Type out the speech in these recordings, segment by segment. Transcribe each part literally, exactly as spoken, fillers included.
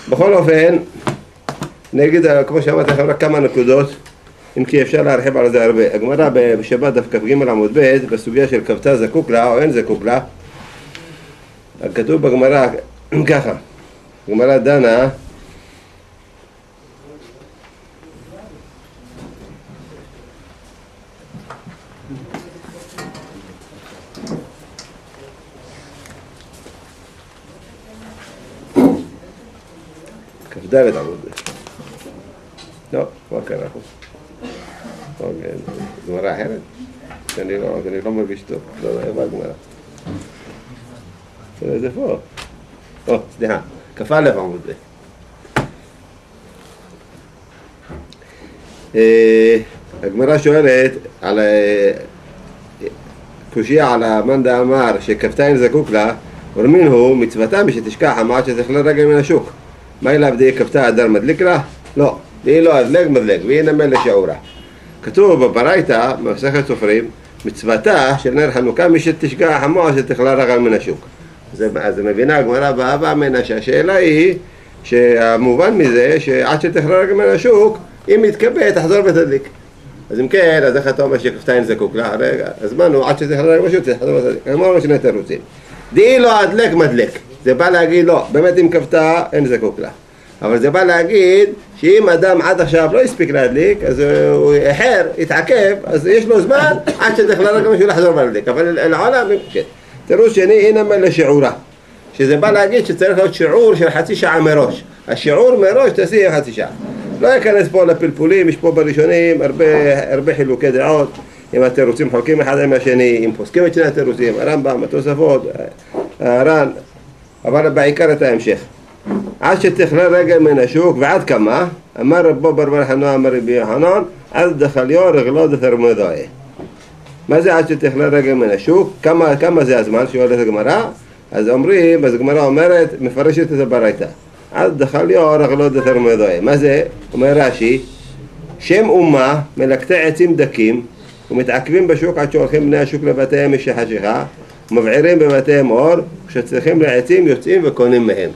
בכל אופן, נגיד, כמו שאמרתי לכם, רק כמה נקודות, אם כי אפשר להרחיב על זה הרבה. הגמרא בשבת דף כ"ג עמוד ב' בסוגיה של כבתה זקוק לה או אין זקוק לה, כתוב בגמרא ככה, הגמרא דנה כ"ד עמוד ב'. לא, מה כאן אנחנו? אוקיי, גמרא אחרת? אני לא, אני לא מרגיש טוב, לא, לא, איפה הגמרא? זה פה. או, סליחה, כ"א עמוד ב'. הגמרא שואלת על קושיה על המאן דאמר שכבתה אין זקוק לה, אומרים הוא מצוותה משתשכח אמרת שתכלה רגל מן השוק. מה אליו די כבתה אדר מדליק לה? לא, והיא לא הדלק מדלק, והיא נמל לשיעורה. כתוב בברייתא, במסכת סופרים, מצוותה של נר חנוכה משתשכח אמרת שתכלה רגל מן השוק. אז מבינה הגמרא באבא מנה שהשאלה היא שהמובן מזה שעד שתכלה רגל מן השוק, אם יתקבל תחזור ותדליק. אז אם כן, אז איך אתה אומר שכבתה אין זקוק לה? רגע, אז מנו, עד שתכלה רגל מן השוק תחזור ותדליק. אמרנו שני תירוצים. די לא הדלק מדלק. זה בא להגיד לא, באמת אם כבתה אין זקוק לה. אבל זה בא להגיד שאם אדם עד עכשיו לא הספיק להדליק, אז הוא איחר, יתעכב, אז יש לו זמן עד שתכלה רגל משהו לחזור ולהדליק. אבל לעולם, כן. תירוץ שני, הנה לשיעורה. שזה בא להגיד שצריך להיות שיעור של חצי שעה מראש. השיעור מראש תעשי חצי שעה. לא ייכנס פה לפלפולים, יש פה בראשונים הרבה, הרבה חילוקי דעות. אם התירוצים חולקים אחד עם השני, אם פוסקים את שני התירוצים, הרמב"ם, התוספות, הר"ן, אבל בעיקר את ההמשך. עד שתכלה רגל מן השוק, ועד כמה? אמר רבו בר בר חנוע, אמר רבי יוחנן, עד דחליו רגלו דתרמודאי. מה זה עד שתכלה רגל מן השוק? כמה, כמה זה הזמן שואלת הגמרא? אז אומרים, אז הגמרא אומרת, מפרשת את הברייתא. עד דחליו רגלו דתרמודאי. מה זה? אומר רש"י, שם אומה מלקטי עצים דקים, ומתעכבים בשוק עד שהולכים בני השוק לבתיהם משחשיכה, מבעירים בבתיהם אור, כשצריכים לעצים יוצאים וקונים מהם.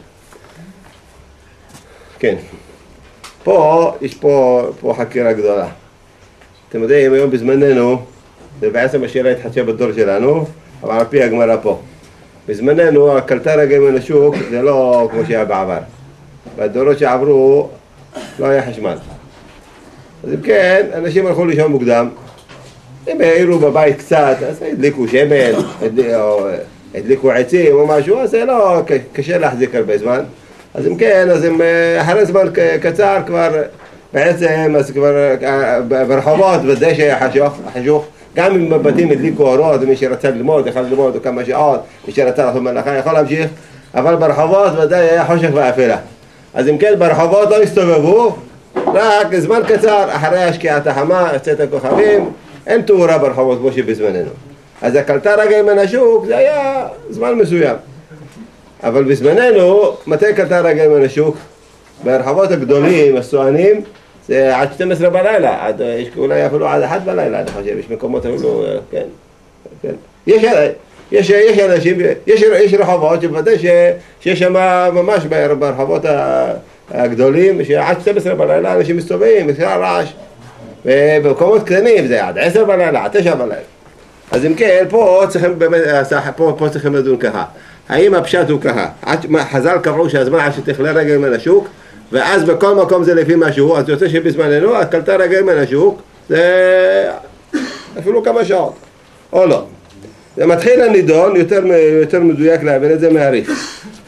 כן. פה, יש פה, פה חקירה גדולה. אתם יודעים, היום בזמננו, זה בעצם השאלה התחדשה בדור שלנו, אבל על פי הגמרא פה. בזמננו, קלטה רגל מן השוק, זה לא כמו שהיה בעבר. בדורות שעברו, לא היה חשמל. אז אם כן, אנשים הלכו לישון מוקדם, אם העירו בבית קצת, אז הדליקו שמן, או הדליקו עצים או משהו, אז זה לא קשה להחזיק הרבה זמן. אז אם כן, אז אם אחרי זמן קצר כבר, בעצם, אז כבר ברחובות, בדשא היה חשוך, חשוך, גם אם בבתים הדליקו אורות, מי שרצה ללמוד, יכול ללמוד או כמה שעות, מי שרצה לעשות מלאכה יכול להמשיך, אבל ברחובות ודאי היה חושך ואפלה. אז אם כן, ברחובות לא הסתובבו, רק זמן קצר, אחרי השקיעת החמה, יצאת הכוכבים, אין תאורה ברחובות כמו שבזמננו. אז הקלטה רגל מן השוק זה היה זמן מסוים. אבל בזמננו, מתי קלטה רגל מן השוק? ברחובות הגדולים, הסואנים, זה עד שתים עשרה בלילה, עד, יש אולי אפילו עד אחת בלילה, אני חושב, יש מקומות אפילו, כן, כן. יש, יש, יש אנשים, יש, יש רחובות שבוודאי שיש שם ממש ברחובות הגדולים, שעד שתים עשרה בלילה אנשים מסתובבים, יש רעש. ובמקומות קטנים זה עד עשר בלילה, עד תשע בלילה. אז אם כן, פה צריכים באמת, פה, פה צריכים לדון ככה. האם הפשט הוא ככה? חז"ל קבעו שהזמן עד שתכלה רגל מן השוק, ואז בכל מקום זה לפי משהו, אז יוצא שבזמננו, אז קלטה רגל מן השוק, זה אפילו כמה שעות, או לא. זה מתחיל הנידון, יותר, יותר מדויק להבין את זה מעריך.